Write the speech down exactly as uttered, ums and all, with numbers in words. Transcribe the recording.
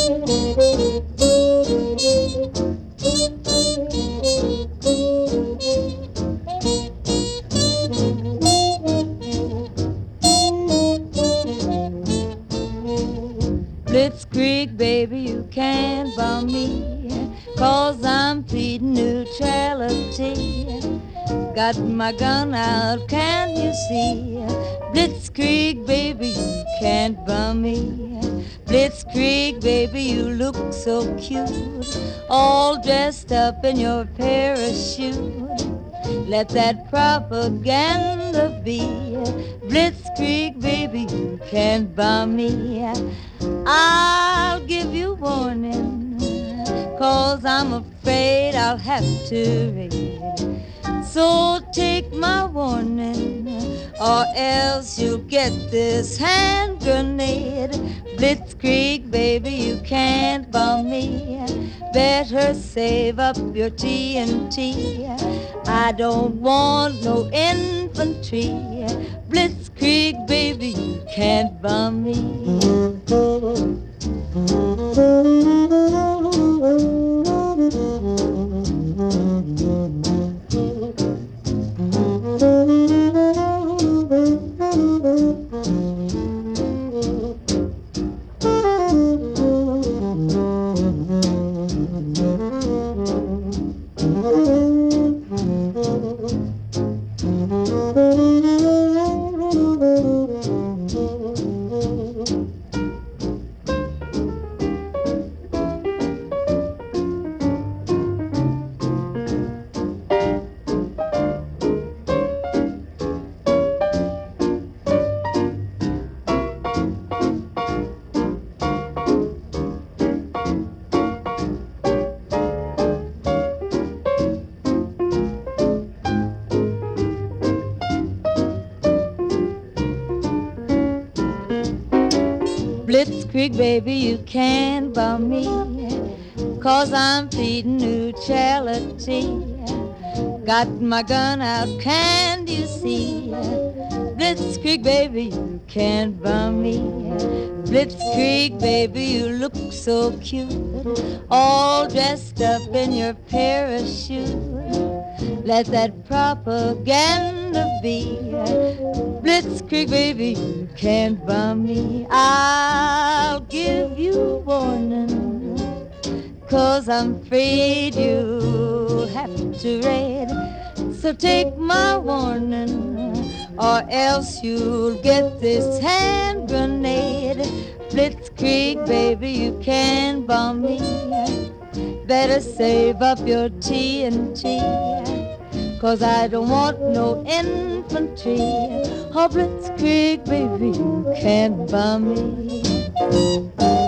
Blitzkrieg, baby, you can't bum me, 'cause I'm pleading neutrality. Got my gun out, can't you see? Blitzkrieg, baby, you can't bum me. Blitzkrieg, baby, you look so cute, all dressed up in your parachute. Let that propaganda be. Blitzkrieg, baby, you can't bum me. I'll give you warning, 'cause I'm afraid I'll have to raid. So take my warning, or else you'll get this hand grenade. Blitzkrieg, baby, you can't bomb me. Better save up your T N T. I don't want no infantry. Blitzkrieg, baby, you can't bomb me. Blitzkrieg, baby, you can't bum me, 'cause I'm pleading neutrality. Got my gun out, can't you see? Blitzkrieg, baby, you can't bum me. Blitzkrieg, baby, you look so cute, all dressed up in your parachute. Let that propaganda be. Blitzkrieg, baby, you can't bum me. I'll give you warning, 'cause I'm afraid you'll have to raid. So take my warning, or else you'll get this hand grenade. Blitzkrieg, baby, you can't bomb me. Better save up your T N T, 'cause I don't want no infantry. Oh, Blitzkrieg, baby, you can't bomb me.